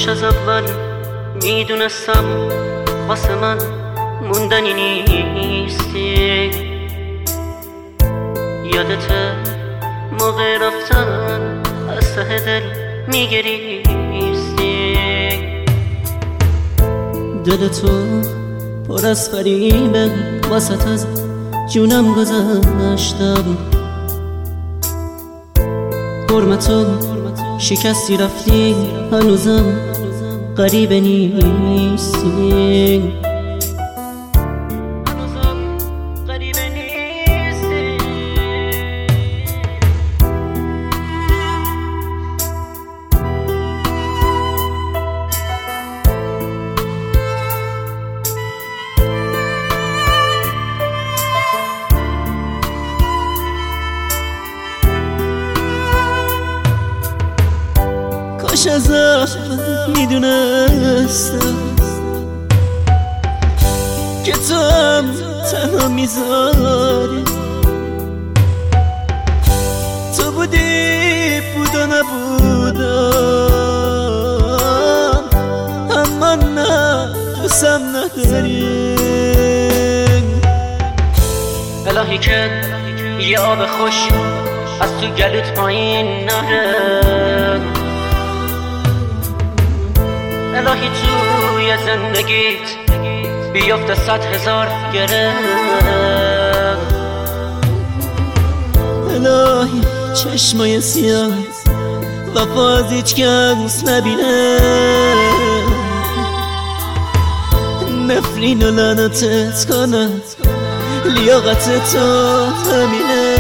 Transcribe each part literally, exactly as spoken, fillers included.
کاش از اول میدونستم واسه من موندنی نیستی. یادته موقع رفتن از ته دل میگریستی. دل تو پر از فریبه واسط از جونم گذشتم. حرمتو شکستی رفتی هنوزم غریبه نیستی. کاش از اول میدونستم که تو هم تنها میذاری. تو بودی بود و نبودم، اما نه دوستم نداری. الهی که یه آب خوش از تو گلوت پایین نره. الهی توی زندگیت بیفته صد هزار گره. الهی چشمای سیاه وفا از هیچ کس نبینه. نفرین و لعنتت کند لیاقت تو همینه.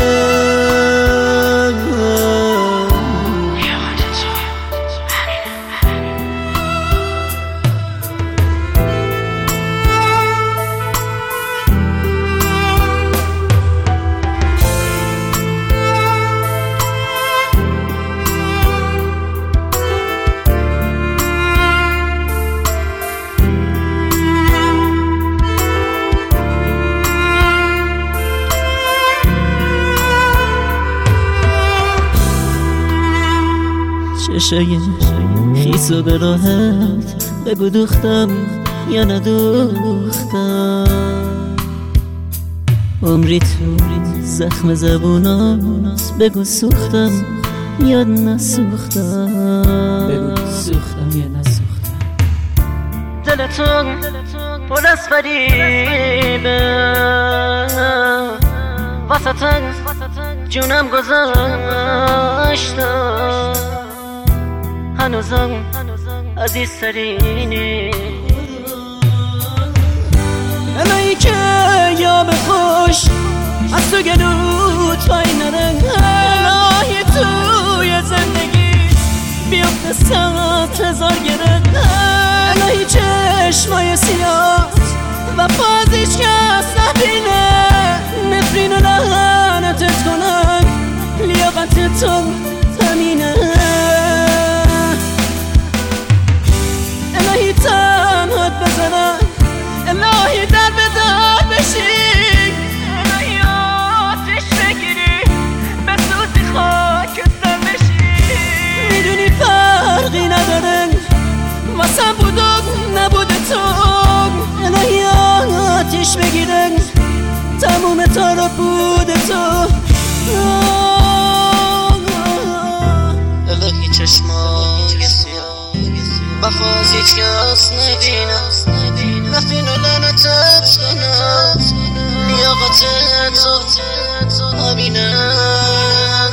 چشای خیسو به راحت بگو دوختم یا ندوختم. عمری تو زخم زبونات بگو سوختم یا نسوختم. بگو سوختم یا نسوختم. دلتون پر از فریبه واسه جونم گذاشتم. هنوزم عزیز ترینی. الهی که یا به خوش از تو گلوت پایین نره. الهی توی زندگی بیفته صد هزار گره. الهی چشمای سیاه وفا از هیچ کس نبینه. نفرین و لعنتت کنن لیاقت تو همینه. الهی تنهات بزنم، الهی در به در بشی. الهی آتش بگیری بسوزی خاکستر بشی. میدونی فرقی نداره واسم بود و نبود تو. الهی آتش بگیره تموم تارا بود تو. الهی چشمای سیاه وفا از هیچ کس نبینم. نفرین و لعنتت کنم لیاقت تو همینه.